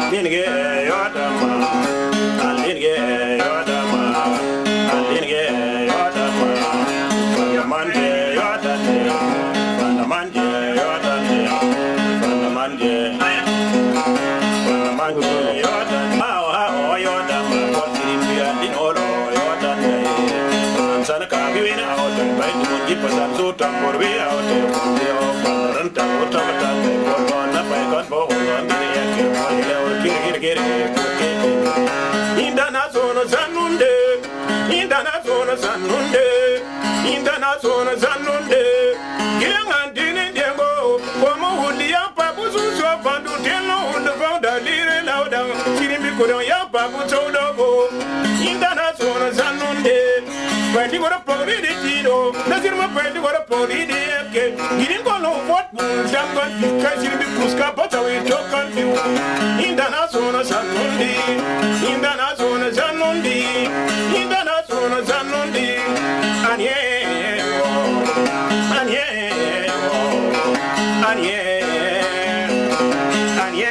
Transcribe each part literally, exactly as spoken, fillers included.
Linge yodama, linge yodama, linge yodama. Manje yodane, manje yodane, manje, manje yodane. How how yodama, what did you in all yodane? Sana kabi na out, by the monkey person so tam for we out there. Ranta otama, for na by God for one day. Indana zona zanunde, indana zona zanunde, indana zona zanunde. Gilangan dini demo, como udia papu suso pandu teno unde founder lire lauda, kirimbi kudo ya papu chodo. Indana zona zanunde, pendi gora pori di tino, nazirma pendi gora pori di eke. Girin kono what jamban, kashirbi puska patawi tokan fiu. Indana zona zanundi, indana zona zanundi, indana zona zanundi. Anye, anye, anye, anye,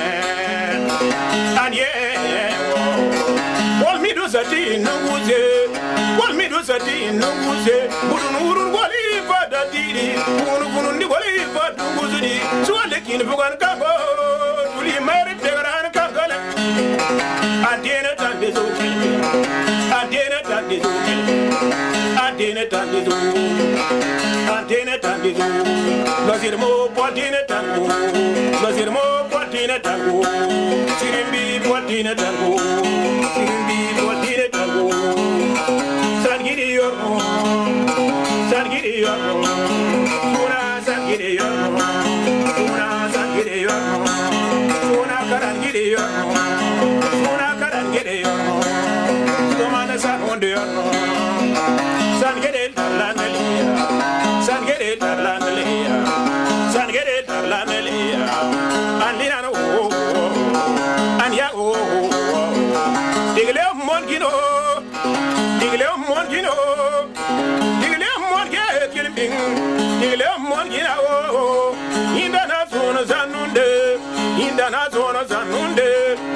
anye. Wal mi do sati nunguze, wal mi do sati nunguze. Burun urun wali fada diri, burun burun di wali fada nguzudi. Suale kin bukan kabo, tuli mari tegaran kagala. Adena tande zo, adena tande zo, adena tande zo, adena tande zo. Lazir mo potine tango, lazir mo potine tango. Sirimbi potine tango, sirimbi potine tango. Sangiri yormo, sangiri yormo, suna sangiri yormo, suna sangiri yormo, suna karangiri yormo, suna karangiri yormo, sumana sangonde yormo, sangiri tarlandelia, sangiri tarlandelia, sangiri tarlandelia, andina no, anya oh, digle mongino. Digle mongino, digle mongi kilbing, digle mongina oh, indana zona zanunde, indana zona zanunde.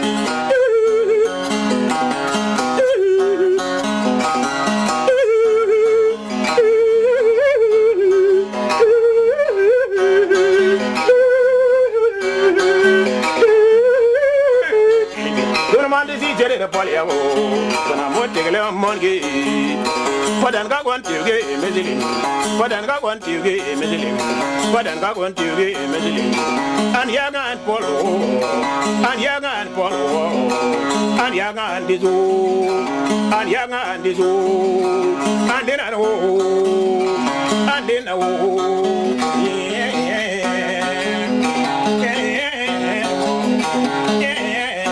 Poliamo, when I'm what take a monkey. What and got one to get a meddling. What and got one to get a meddling. What and got one to get a meddling. And Yaga and Polo, and Yaga and Polo, and Yaga and Dizu, and Yaga and Dizu, and then I know, and then I know, yeah, yeah, yeah, yeah.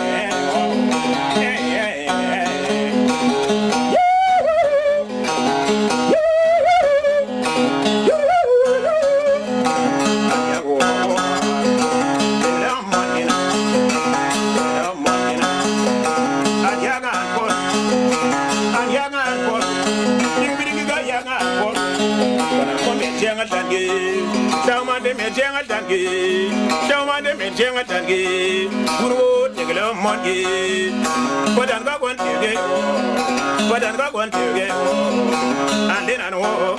Shama de me jenga tangi, shama de me jenga tangi, guru tegelo mongi, padan ga gon tege, padan ga gon tege, and then I know,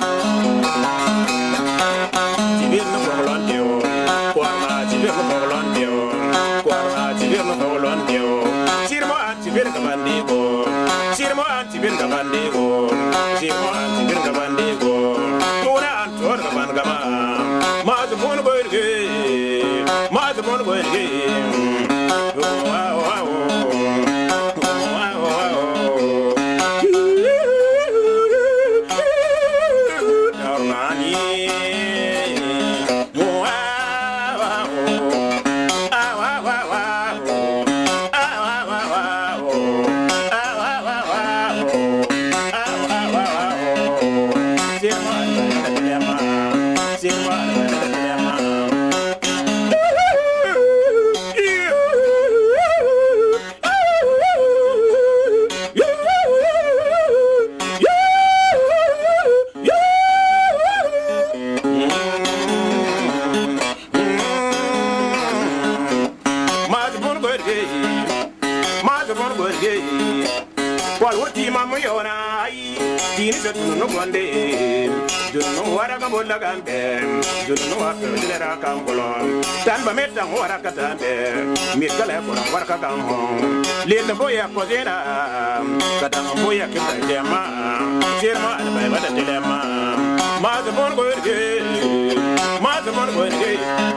Tibir no volantio, Quama Tibir no volantio, Quama Tibir no volantio, Sirma Tibir Cabandigo, Sirma Tibir Cabandigo, Sirma Tibir Cabandigo, Tuna and Torna Bangama. Mazamon Boyge, Mazamon Boyge, wow, wow, wow, wow, Darmani, wow, wow, wow, wow, wow, wow, gorge maza bon gorge wal woti mamu yona ai dini se tunu no gonde dunu wara ga bolla gambe dunu wa perdere ra kambolo tan ba metta wara katambe mi kala ko wara ka gamho le na boya ko zena kata boya ke dema firma al bay bada telema maza bon gorge maza bon gorge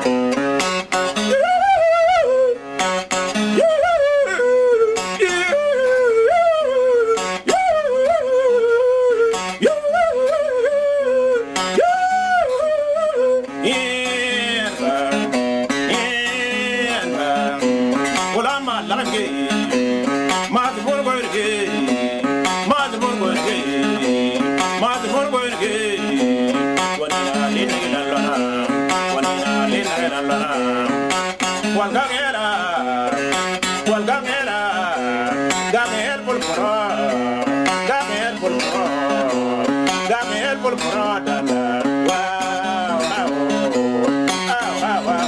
Walgangera, Walgangera, Gamel Pulpura, Gamel Pulpura, Gamel Pulpura, wow, wow, wow, wow,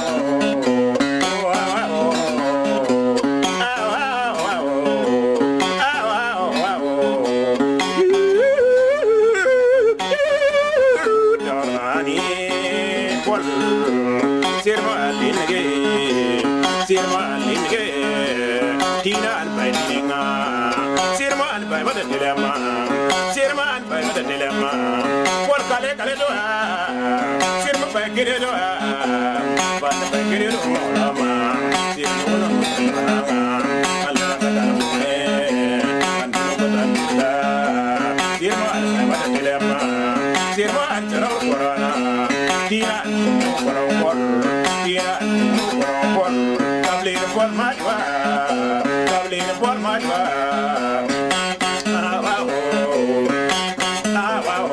Sirma linge, Tina and Paintinga, Sirma and by Mother Dilemma, Sirma and by Mother Dilemma, what Kale Kaledoa, Sirma by Giredoa, but by Giredoa, Sirma, Sirma and by Mother Dilemma, Sirma and Corona, Tina and Tina and for my wife, traveling for my wife. Ah, wow, ah, wow.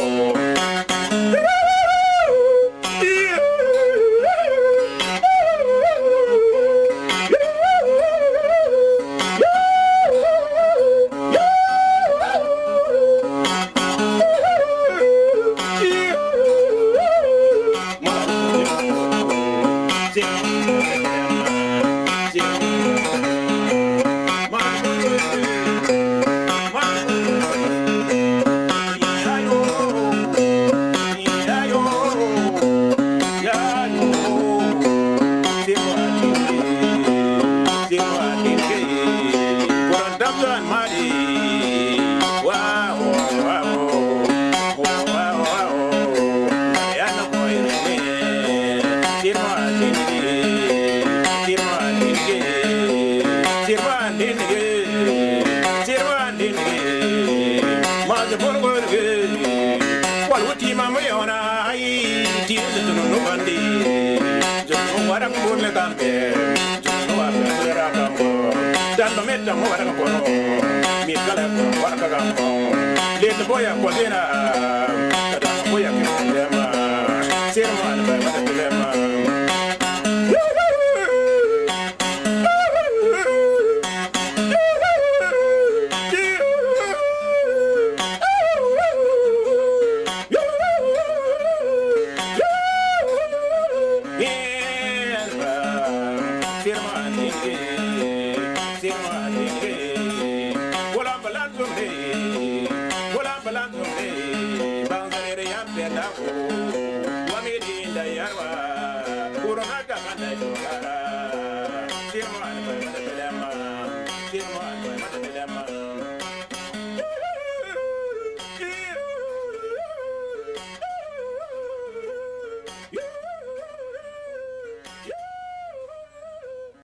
Little boy, I'm going to boy, I'm going to Sirma, by Mother Dilemma. Firma,